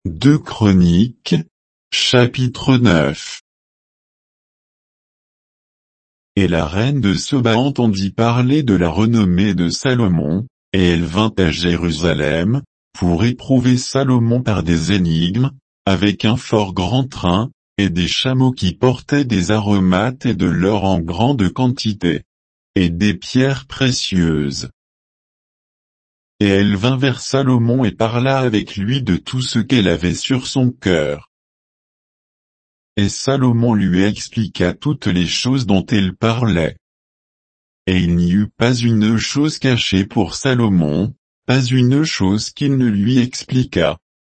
2 Chroniques, chapitre 9. Et la reine de Soba entendit parler de la renommée de Salomon, et elle vint à Jérusalem, pour éprouver Salomon par des énigmes, avec un fort grand train, et des chameaux qui portaient des aromates et de l'or en grande quantité, et des pierres précieuses. Et elle vint vers Salomon et parla avec lui de tout ce qu'elle avait sur son cœur. Et Salomon lui expliqua toutes les choses dont elle parlait. Et il n'y eut pas une chose cachée pour Salomon, pas une chose qu'il ne lui expliqua.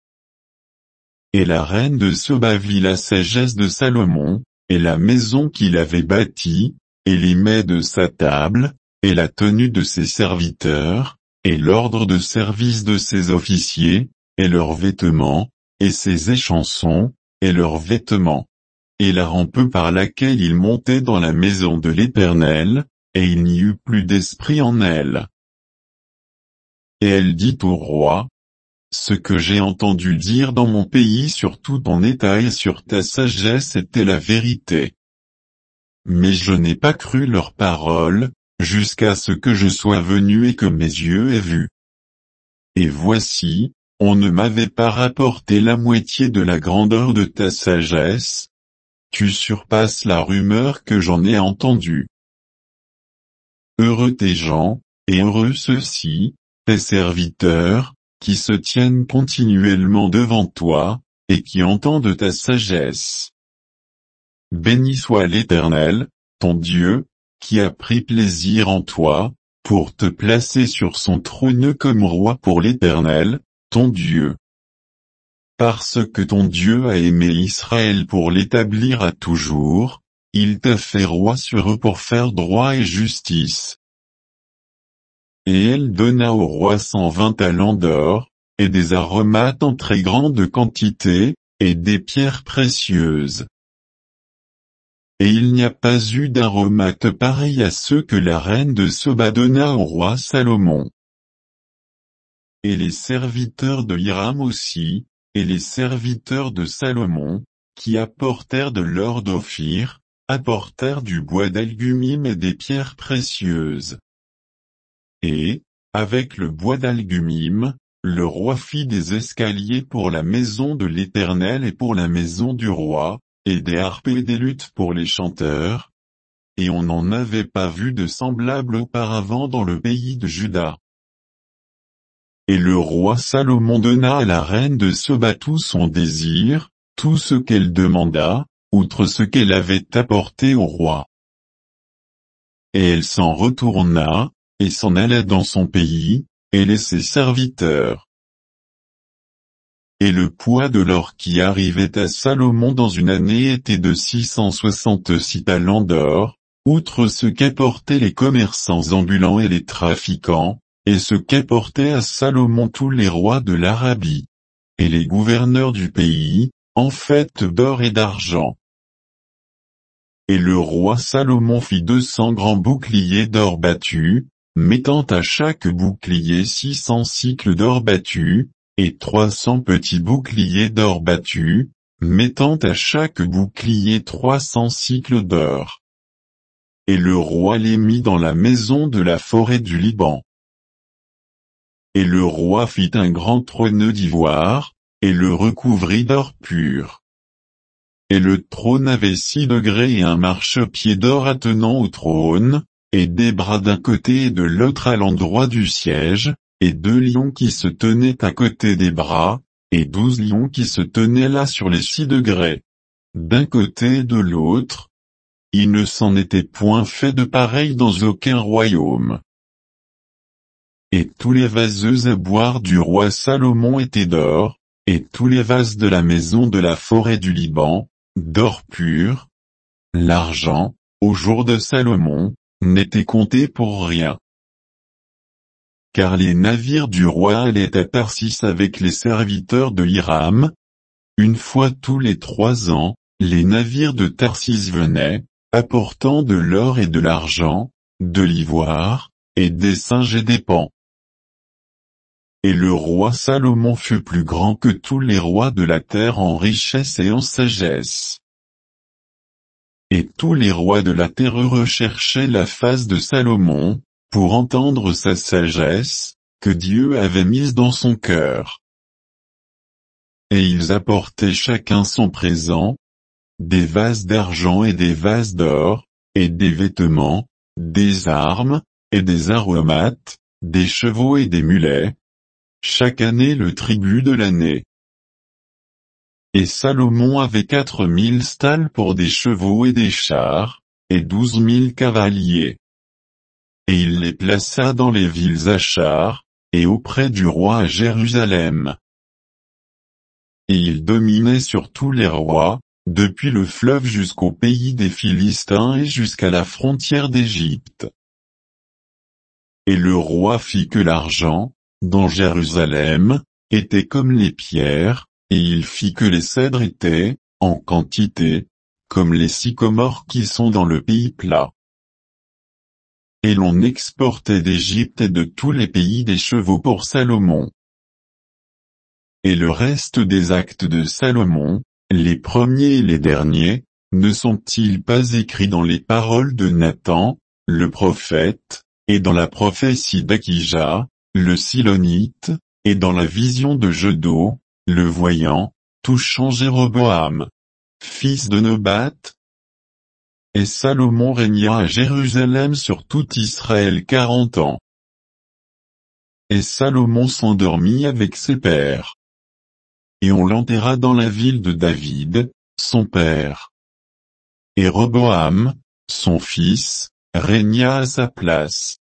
Et la reine de Soba vit la sagesse de Salomon, et la maison qu'il avait bâtie, et les mets de sa table, et la tenue de ses serviteurs, et l'ordre de service de ses officiers, et leurs vêtements, et ses échansons, et leurs vêtements, et la rampe par laquelle il montait dans la maison de l'Éternel, et il n'y eut plus d'esprit en elle. Et elle dit au roi: ce que j'ai entendu dire dans mon pays sur tout ton état et sur ta sagesse était la vérité. Mais je n'ai pas cru leurs paroles, jusqu'à ce que je sois venu et que mes yeux aient vu. Et voici, on ne m'avait pas rapporté la moitié de la grandeur de ta sagesse. Tu surpasses la rumeur que j'en ai entendue. Heureux tes gens, et heureux ceux-ci, tes serviteurs, qui se tiennent continuellement devant toi, et qui entendent ta sagesse. Béni soit l'Éternel, ton Dieu, qui a pris plaisir en toi, pour te placer sur son trône comme roi pour l'Éternel, ton Dieu. Parce que ton Dieu a aimé Israël pour l'établir à toujours, il t'a fait roi sur eux pour faire droit et justice. Et elle donna au roi 120 talents d'or, et des aromates en très grande quantité, et des pierres précieuses. Et il n'y a pas eu d'aromates pareils à ceux que la reine de Soba donna au roi Salomon. Et les serviteurs de Hiram aussi, et les serviteurs de Salomon, qui apportèrent de l'or d'Ophir, apportèrent du bois d'Algumim et des pierres précieuses. Et, avec le bois d'Algumim, le roi fit des escaliers pour la maison de l'Éternel et pour la maison du roi, et des harpes et des luttes pour les chanteurs. Et on n'en avait pas vu de semblable auparavant dans le pays de Juda. Et le roi Salomon donna à la reine de Soba tout son désir, tout ce qu'elle demanda, outre ce qu'elle avait apporté au roi. Et elle s'en retourna, et s'en alla dans son pays, elle et ses serviteurs. Et le poids de l'or qui arrivait à Salomon dans une année était de 666 talents d'or, outre ce qu'apportaient les commerçants ambulants et les trafiquants, et ce qu'apportaient à Salomon tous les rois de l'Arabie, et les gouverneurs du pays, en fait d'or et d'argent. Et le roi Salomon fit 200 grands boucliers d'or battu, mettant à chaque bouclier 600 cycles d'or battu, et 300 petits boucliers d'or battu, mettant à chaque bouclier 300 cycles d'or. Et le roi les mit dans la maison de la forêt du Liban. Et le roi fit un grand trône d'ivoire, et le recouvrit d'or pur. Et le trône avait 6 degrés et un marchepied d'or attenant au trône, et des bras d'un côté et de l'autre à l'endroit du siège, et 2 lions qui se tenaient à côté des bras, et 12 lions qui se tenaient là sur les 6 degrés. D'un côté et de l'autre. Il ne s'en était point fait de pareil dans aucun royaume. Et tous les vaseux à boire du roi Salomon étaient d'or, et tous les vases de la maison de la forêt du Liban, d'or pur. L'argent, au jour de Salomon, n'était compté pour rien. Car les navires du roi allaient à Tarsis avec les serviteurs de Hiram. Une fois tous les 3 ans, les navires de Tarsis venaient, apportant de l'or et de l'argent, de l'ivoire, et des singes et des paons. et le roi Salomon fut plus grand que tous les rois de la terre en richesse et en sagesse. Et tous les rois de la terre recherchaient la face de Salomon, pour entendre sa sagesse, que Dieu avait mise dans son cœur. Et ils apportaient chacun son présent, des vases d'argent et des vases d'or, et des vêtements, des armes, et des aromates, des chevaux et des mulets. Chaque année le tribut de l'année. Et Salomon avait 4000 stalles pour des chevaux et des chars, et 12 000 cavaliers. Et il les plaça dans les villes Achar, et auprès du roi à Jérusalem. Et il dominait sur tous les rois, depuis le fleuve jusqu'au pays des Philistins et jusqu'à la frontière d'Égypte. Et le roi fit que l'argent, dans Jérusalem, était comme les pierres, et il fit que les cèdres étaient, en quantité, comme les sycomores qui sont dans le pays plat. Et l'on exportait d'Égypte et de tous les pays des chevaux pour Salomon. Et le reste des actes de Salomon, les premiers et les derniers, ne sont-ils pas écrits dans les paroles de Nathan, le prophète, et dans la prophétie d'Akija, le Silonite, et dans la vision de Jedo, le voyant, touchant Jéroboam, fils de Nebat? Et Salomon régna à Jérusalem sur tout Israël 40 ans. Et Salomon s'endormit avec ses pères. Et on l'enterra dans la ville de David, son père. Et Roboam, son fils, régna à sa place.